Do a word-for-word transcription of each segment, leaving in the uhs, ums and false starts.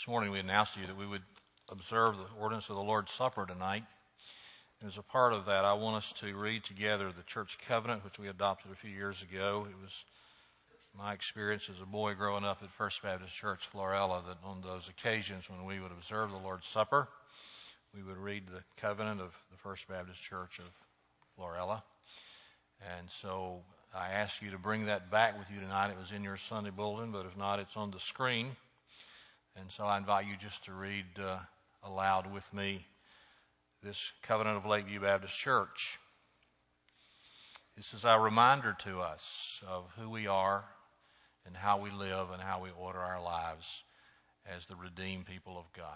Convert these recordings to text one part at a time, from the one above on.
This morning we announced to you that we would observe the ordinance of the Lord's Supper tonight. And as a part of that, I want us to read together the church covenant, which we adopted a few years ago. It was my experience as a boy growing up at First Baptist Church, Florella, that on those occasions when we would observe the Lord's Supper, we would read the covenant of the First Baptist Church of Florella. And so I ask you to bring that back with you tonight. It was in your Sunday bulletin, but if not, it's on the screen. And so I invite you just to read uh, aloud with me this covenant of Lakeview Baptist Church. This is our reminder to us of who we are and how we live and how we order our lives as the redeemed people of God.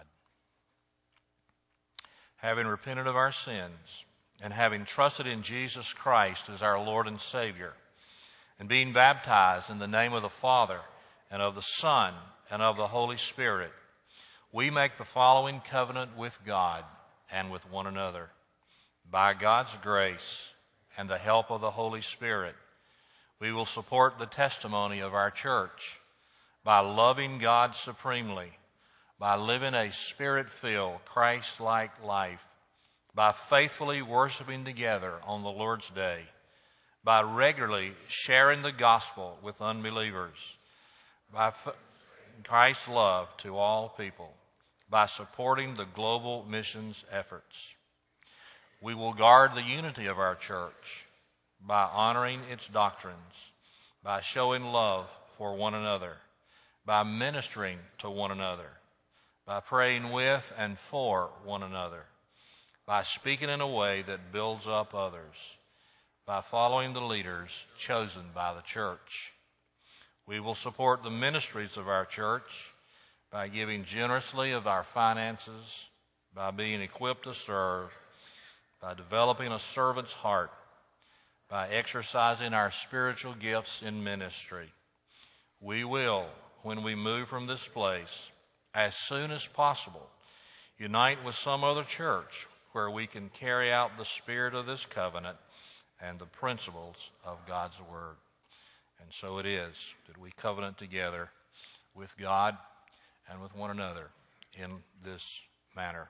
Having repented of our sins and having trusted in Jesus Christ as our Lord and Savior, and being baptized in the name of the Father and of the Son and of the Holy Spirit, we make the following covenant with God and with one another. By God's grace and the help of the Holy Spirit, we will support the testimony of our church by loving God supremely, by living a Spirit-filled, Christ-like life, by faithfully worshiping together on the Lord's Day, by regularly sharing the gospel with unbelievers, by f- Christ's love to all people, by supporting the global missions efforts. We will guard the unity of our church by honoring its doctrines, by showing love for one another, by ministering to one another, by praying with and for one another, by speaking in a way that builds up others, by following the leaders chosen by the church. We will support the ministries of our church by giving generously of our finances, by being equipped to serve, by developing a servant's heart, by exercising our spiritual gifts in ministry. We will, when we move from this place, as soon as possible, unite with some other church where we can carry out the spirit of this covenant and the principles of God's Word. And so it is that we covenant together with God and with one another in this manner.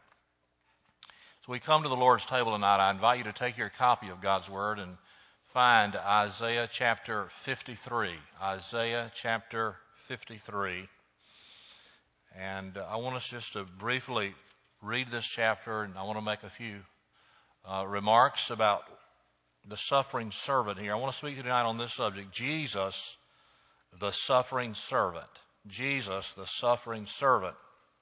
So we come to the Lord's table tonight. I invite you to take your copy of God's Word and find Isaiah chapter fifty-three. Isaiah chapter fifty-three. And I want us just to briefly read this chapter, and I want to make a few uh, remarks about the suffering servant here. I want to speak tonight on this subject, Jesus, the suffering servant. Jesus, the suffering servant.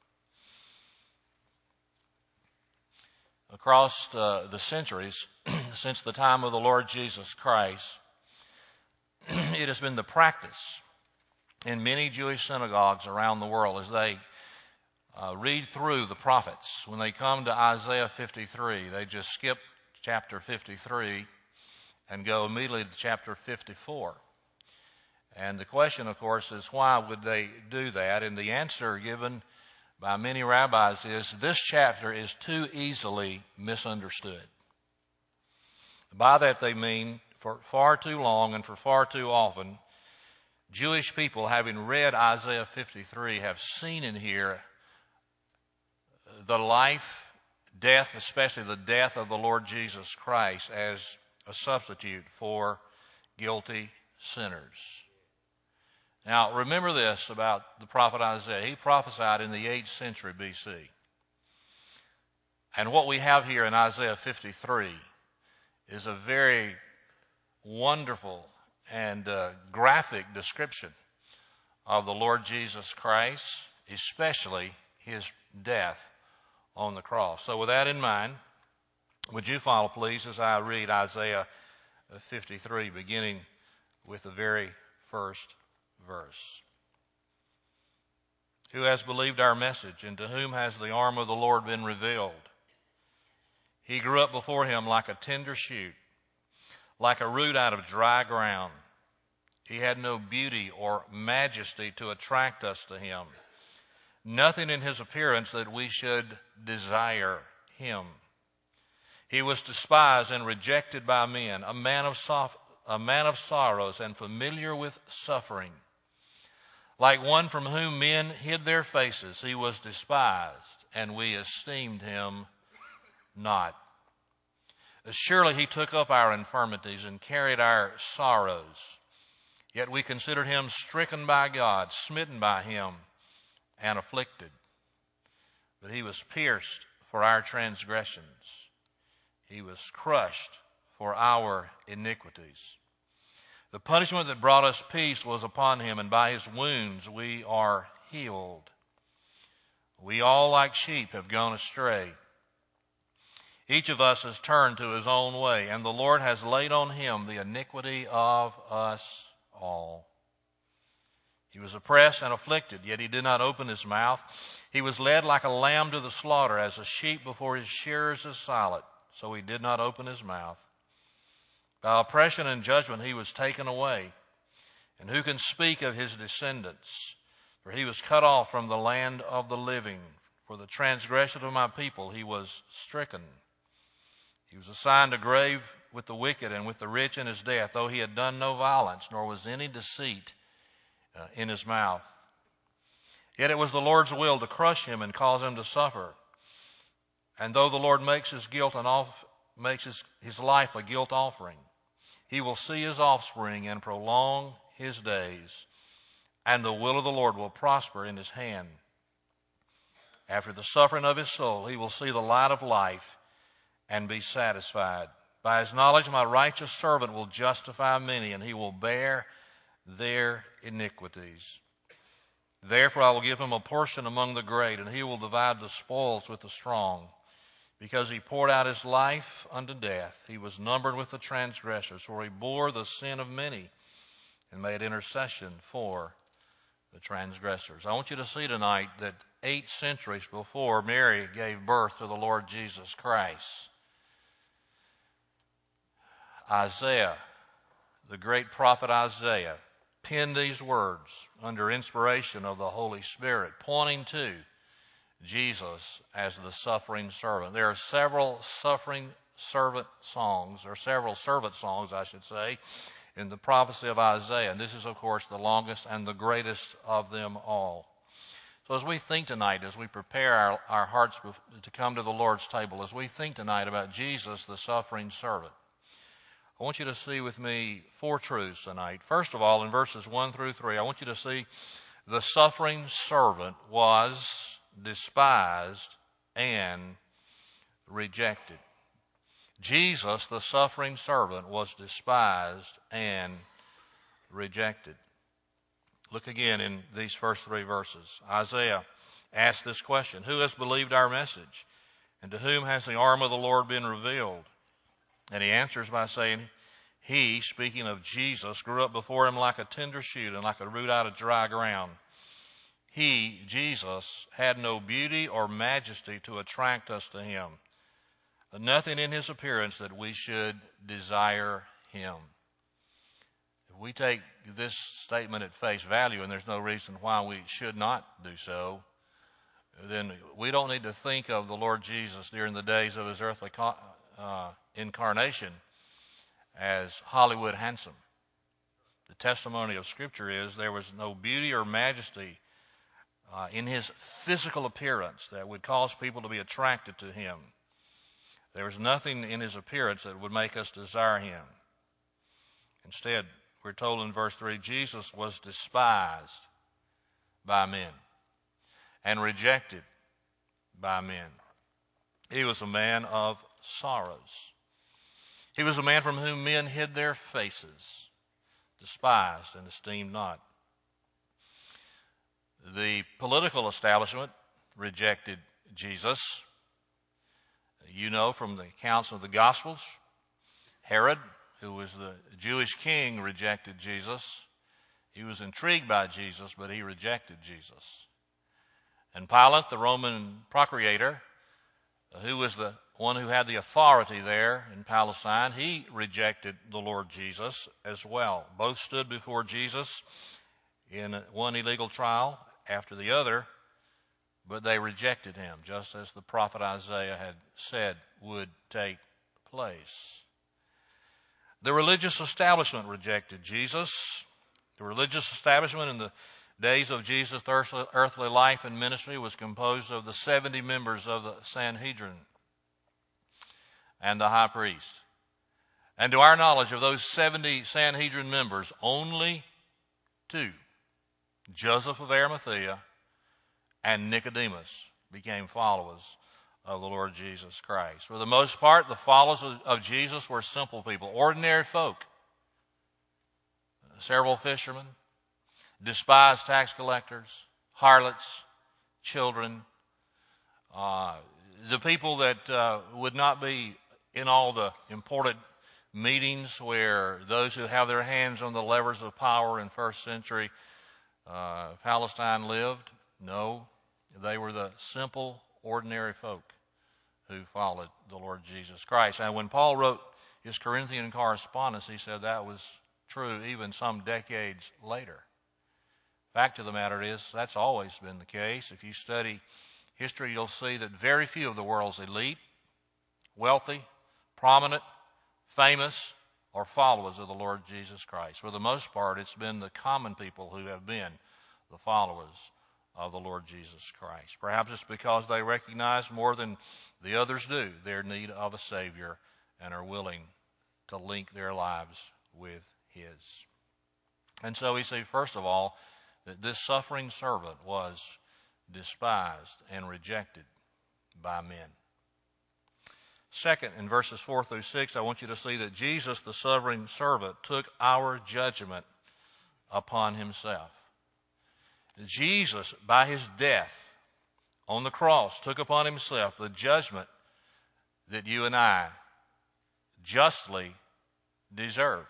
Across uh, the centuries, since the time of the Lord Jesus Christ, it has been the practice in many Jewish synagogues around the world as they uh, read through the prophets. When they come to Isaiah fifty-three, they just skip chapter fifty-three and go immediately to chapter fifty-four. And the question, of course, is why would they do that? And the answer given by many rabbis is this chapter is too easily misunderstood. By that they mean for far too long and for far too often, Jewish people, having read Isaiah fifty-three, have seen in here the life, death, especially the death of the Lord Jesus Christ as a substitute for guilty sinners. Now, remember this about the prophet Isaiah. He prophesied in the eighth century B C. And what we have here in Isaiah fifty-three is a very wonderful and uh, graphic description of the Lord Jesus Christ, especially his death on the cross. So with that in mind, would you follow, please, as I read Isaiah fifty-three, beginning with the very first verse. Who has believed our message, and to whom has the arm of the Lord been revealed? He grew up before him like a tender shoot, like a root out of dry ground. He had no beauty or majesty to attract us to him, nothing in his appearance that we should desire him. He was despised and rejected by men, a man of soft, a man of sorrows and familiar with suffering. Like one from whom men hid their faces, he was despised, and we esteemed him not. Surely he took up our infirmities and carried our sorrows. Yet we considered him stricken by God, smitten by him, and afflicted. But he was pierced for our transgressions. He was crushed for our iniquities. The punishment that brought us peace was upon him, and by his wounds we are healed. We all like sheep have gone astray. Each of us has turned to his own way, and the Lord has laid on him the iniquity of us all. He was oppressed and afflicted, yet he did not open his mouth. He was led like a lamb to the slaughter, as a sheep before his shearers is silent, so he did not open his mouth. By oppression and judgment he was taken away. And who can speak of his descendants? For he was cut off from the land of the living. For the transgression of my people he was stricken. He was assigned a grave with the wicked and with the rich in his death, though he had done no violence, nor was any deceit uh, in his mouth. Yet it was the Lord's will to crush him and cause him to suffer. And though the Lord makes his guilt and off, makes his, his life a guilt offering, he will see his offspring and prolong his days, and the will of the Lord will prosper in his hand. After the suffering of his soul, he will see the light of life and be satisfied. By his knowledge, my righteous servant will justify many, and he will bear their iniquities. Therefore I will give him a portion among the great, and he will divide the spoils with the strong. Because he poured out his life unto death, he was numbered with the transgressors, for he bore the sin of many and made intercession for the transgressors. I want you to see tonight that eight centuries before Mary gave birth to the Lord Jesus Christ, Isaiah, the great prophet Isaiah, penned these words under inspiration of the Holy Spirit, pointing to Jesus as the suffering servant. There are several suffering servant songs, or several servant songs, I should say, in the prophecy of Isaiah. And this is, of course, the longest and the greatest of them all. So as we think tonight, as we prepare our, our hearts to come to the Lord's table, as we think tonight about Jesus, the suffering servant, I want you to see with me four truths tonight. First of all, in verses one through three, I want you to see the suffering servant was despised and rejected. Jesus, the suffering servant, was despised and rejected. Look again in these first three verses. Isaiah asked this question: who has believed our message? And to whom has the arm of the Lord been revealed? And he answers by saying, he, speaking of Jesus, grew up before him like a tender shoot and like a root out of dry ground. He, Jesus, had no beauty or majesty to attract us to him. Nothing in his appearance that we should desire him. If we take this statement at face value, and there's no reason why we should not do so, then we don't need to think of the Lord Jesus during the days of his earthly uh, incarnation as Hollywood handsome. The testimony of Scripture is there was no beauty or majesty uh, in his physical appearance that would cause people to be attracted to him. There was nothing in his appearance that would make us desire him. Instead, we're told in verse three, Jesus was despised by men and rejected by men. He was a man of sorrows. He was a man from whom men hid their faces, despised and esteemed not. The political establishment rejected Jesus. You know from the accounts of the Gospels, Herod, who was the Jewish king, rejected Jesus. He was intrigued by Jesus, but he rejected Jesus. And Pilate, the Roman procurator, who was the one who had the authority there in Palestine, he rejected the Lord Jesus as well. Both stood before Jesus in one illegal trial after the other, but they rejected him, just as the prophet Isaiah had said would take place. The religious establishment rejected Jesus. The religious establishment in the days of Jesus' earthly life and ministry was composed of the seventy members of the Sanhedrin and the high priest. And to our knowledge of those seventy Sanhedrin members, only two, Joseph of Arimathea and Nicodemus, became followers of the Lord Jesus Christ. For the most part, the followers of Jesus were simple people, ordinary folk. Several fishermen, despised tax collectors, harlots, children, uh, the people that uh, would not be in all the important meetings where those who have their hands on the levers of power in first century uh, Palestine lived. No, they were the simple, ordinary folk who followed the Lord Jesus Christ. And when Paul wrote his Corinthian correspondence, he said that was true even some decades later. Fact of the matter is, that's always been the case. If you study history, you'll see that very few of the world's elite, wealthy, prominent, famous, are followers of the Lord Jesus Christ. For the most part, it's been the common people who have been the followers of the Lord Jesus Christ. Perhaps it's because they recognize more than the others do their need of a Savior and are willing to link their lives with His. And so we see, first of all, that this suffering servant was despised and rejected by men. Second, in verses four through six, I want you to see that Jesus, the suffering servant, took our judgment upon Himself. Jesus, by His death on the cross, took upon Himself the judgment that you and I justly deserve.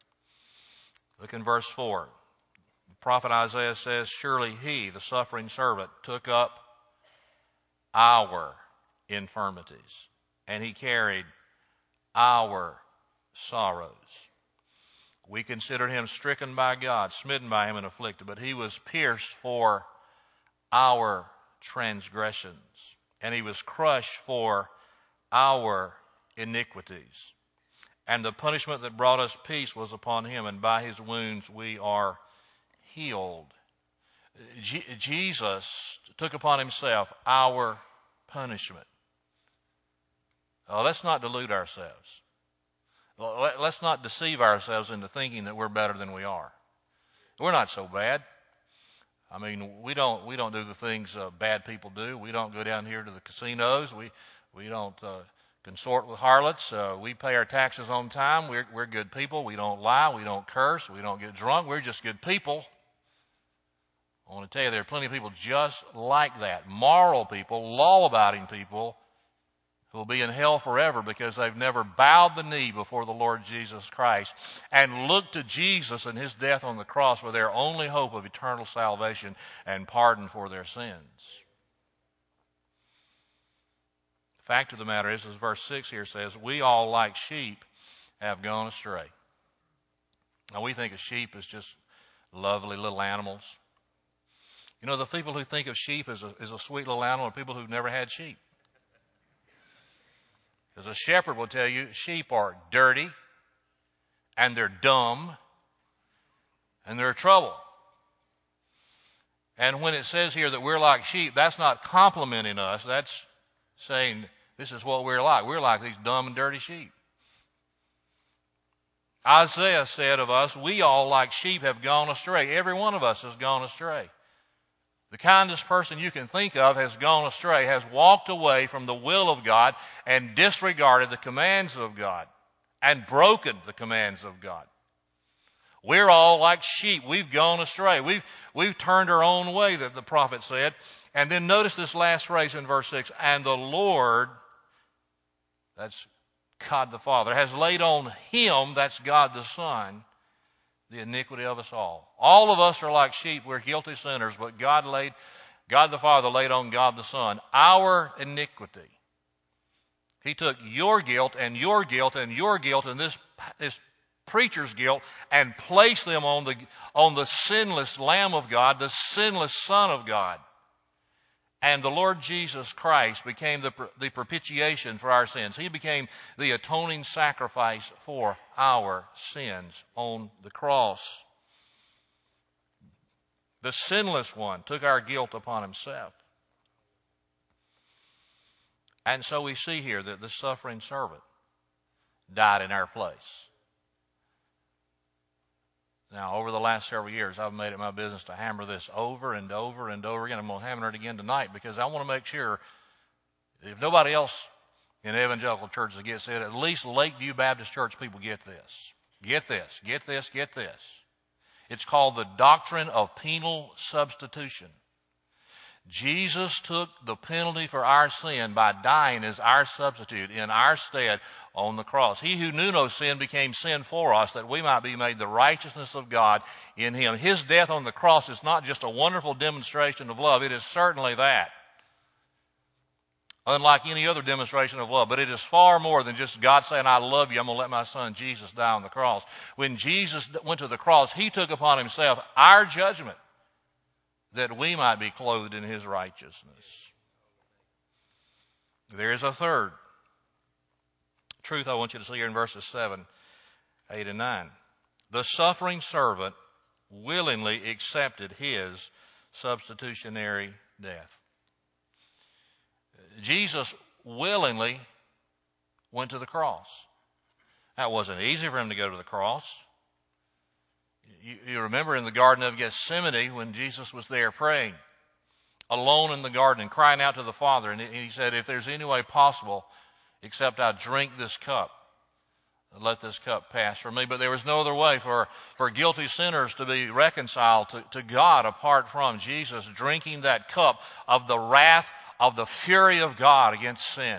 Look in verse four. The prophet Isaiah says, "Surely He, the suffering servant, took up our infirmities, and He carried our sorrows. We considered Him stricken by God, smitten by Him, and afflicted, but He was pierced for our transgressions, and He was crushed for our iniquities. And the punishment that brought us peace was upon Him, and by His wounds we are healed." Je- Jesus took upon Himself our punishment. Oh, let's not delude ourselves. Let's not deceive ourselves into thinking that we're better than we are. We're not so bad. I mean, we don't we don't do the things uh, bad people do. We don't go down here to the casinos. We we don't uh, consort with harlots. Uh, we pay our taxes on time. We're we're good people. We don't lie. We don't curse. We don't get drunk. We're just good people. I want to tell you, there are plenty of people just like that. Moral people, law-abiding people, who will be in hell forever because they've never bowed the knee before the Lord Jesus Christ and looked to Jesus and His death on the cross for their only hope of eternal salvation and pardon for their sins. The fact of the matter is, as verse six here says, we all like sheep have gone astray. Now, we think of sheep as just lovely little animals. You know, the people who think of sheep as a, as a sweet little animal are people who've never had sheep. As a shepherd will tell you, sheep are dirty, and they're dumb, and they're trouble. And when it says here that we're like sheep, that's not complimenting us. That's saying this is what we're like. We're like these dumb and dirty sheep. Isaiah said of us, we all like sheep have gone astray. Every one of us has gone astray. The kindest person you can think of has gone astray, has walked away from the will of God and disregarded the commands of God and broken the commands of God. We're all like sheep. We've gone astray. We've, we've turned our own way, that the prophet said. And then notice this last phrase in verse six, and the Lord, that's God the Father, has laid on Him, that's God the Son, the iniquity of us all. All of us are like sheep. We're guilty sinners, but God laid, God the Father laid on God the Son our iniquity. He took your guilt and your guilt and your guilt and this, this preacher's guilt and placed them on the, on the sinless Lamb of God, the sinless Son of God. And the Lord Jesus Christ became the, the propitiation for our sins. He became the atoning sacrifice for our sins on the cross. The sinless one took our guilt upon himself. And so we see here that the suffering servant died in our place. Now, over the last several years, I've made it my business to hammer this over and over and over again. I'm going to hammer it again tonight because I want to make sure, if nobody else in evangelical churches gets it, at least Lakeview Baptist Church people get this. Get this, get this, get this. It's called the doctrine of penal substitution. Jesus took the penalty for our sin by dying as our substitute in our stead on the cross. He who knew no sin became sin for us, that we might be made the righteousness of God in him. His death on the cross is not just a wonderful demonstration of love. It is certainly that. Unlike any other demonstration of love. But it is far more than just God saying, I love you, I'm going to let my son Jesus die on the cross. When Jesus went to the cross, he took upon himself our judgment, that we might be clothed in his righteousness. There is a third truth I want you to see here in verses seven, eight, and nine. The suffering servant willingly accepted his substitutionary death. Jesus willingly went to the cross. Now, it wasn't easy for him to go to the cross. You, you remember in the Garden of Gethsemane when Jesus was there praying, alone in the garden and crying out to the Father. And he said, if there's any way possible, except I drink this cup, let this cup pass from me. But there was no other way for, for guilty sinners to be reconciled to, to God apart from Jesus drinking that cup of the wrath of the fury of God against sin.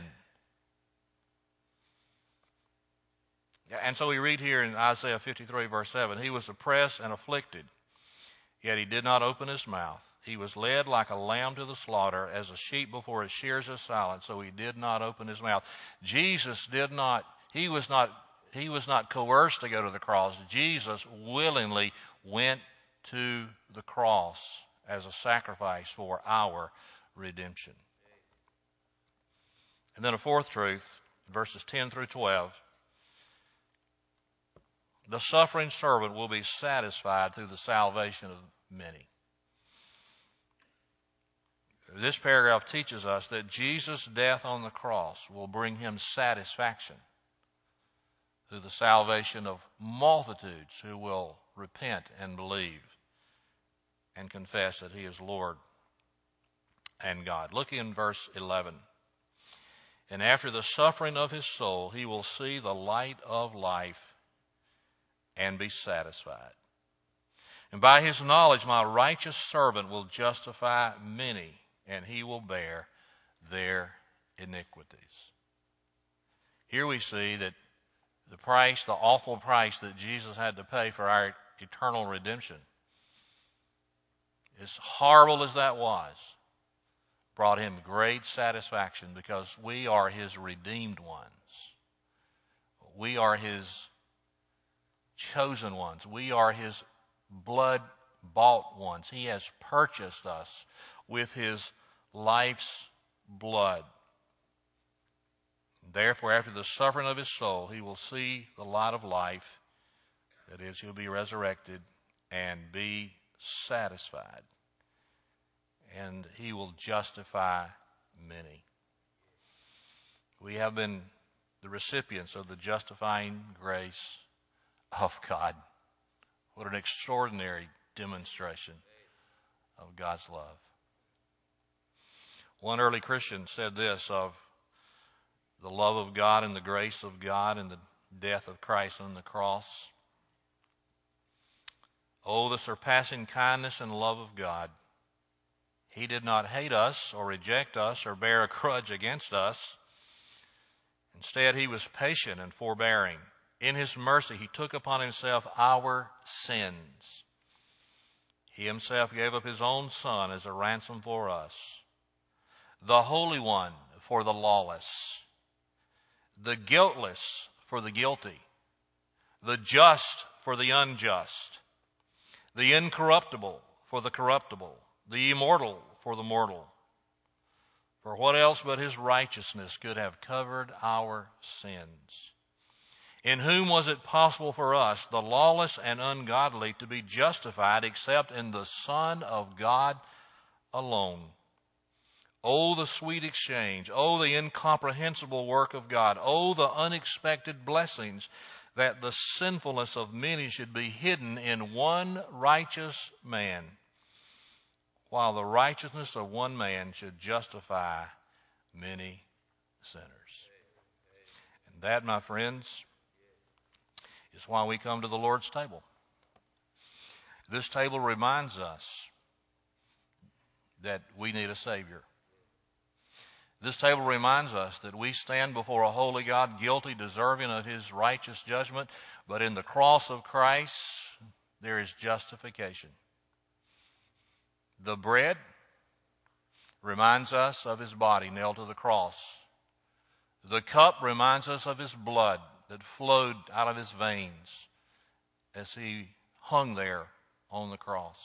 And so we read here in Isaiah fifty-three, verse seven, he was oppressed and afflicted, yet he did not open his mouth. He was led like a lamb to the slaughter, as a sheep before its shears is silent, so he did not open his mouth. Jesus did not, he was not, he was not coerced to go to the cross. Jesus willingly went to the cross as a sacrifice for our redemption. And then a fourth truth, verses ten through twelve. The suffering servant will be satisfied through the salvation of many. This paragraph teaches us that Jesus' death on the cross will bring him satisfaction through the salvation of multitudes who will repent and believe and confess that he is Lord and God. Look in verse eleven. And after the suffering of his soul, he will see the light of life and be satisfied. And by his knowledge, my righteous servant will justify many, and he will bear their iniquities. Here we see that the price, the awful price that Jesus had to pay for our eternal redemption, as horrible as that was, brought him great satisfaction because we are his redeemed ones. We are his chosen ones. We are his blood-bought ones. He has purchased us with his life's blood. Therefore, after the suffering of his soul, he will see the light of life. That is, he'll be resurrected and be satisfied. And he will justify many. We have been the recipients of the justifying grace of God. What an extraordinary demonstration of God's love. One early Christian said this of the love of God and the grace of God and the death of Christ on the cross. Oh, the surpassing kindness and love of God. He did not hate us or reject us or bear a grudge against us. Instead, he was patient and forbearing. In his mercy, he took upon himself our sins. He himself gave up his own Son as a ransom for us, the Holy One for the lawless, the guiltless for the guilty, the just for the unjust, the incorruptible for the corruptible, the immortal for the mortal. For what else but his righteousness could have covered our sins? In whom was it possible for us, the lawless and ungodly, to be justified except in the Son of God alone? Oh, the sweet exchange. Oh, the incomprehensible work of God. Oh, the unexpected blessings that the sinfulness of many should be hidden in one righteous man, while the righteousness of one man should justify many sinners. And that, my friends, is why we come to the Lord's table. This table reminds us that we need a Savior. This table reminds us that we stand before a holy God, guilty, deserving of His righteous judgment, but in the cross of Christ, there is justification. The bread reminds us of His body nailed to the cross. The cup reminds us of His blood that flowed out of His veins as He hung there on the cross.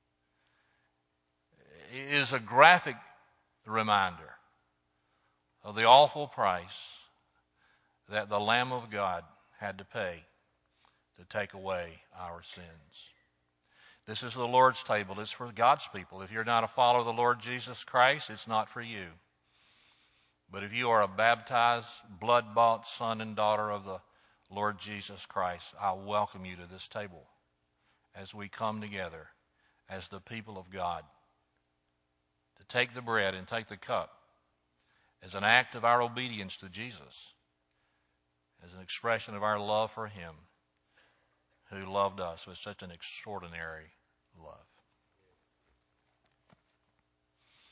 It is a graphic reminder of the awful price that the Lamb of God had to pay to take away our sins. This is the Lord's table. It's for God's people. If you're not a follower of the Lord Jesus Christ, it's not for you. But if you are a baptized, blood-bought son and daughter of the Lord Jesus Christ, I welcome you to this table as we come together as the people of God to take the bread and take the cup as an act of our obedience to Jesus, as an expression of our love for Him who loved us with such an extraordinary love.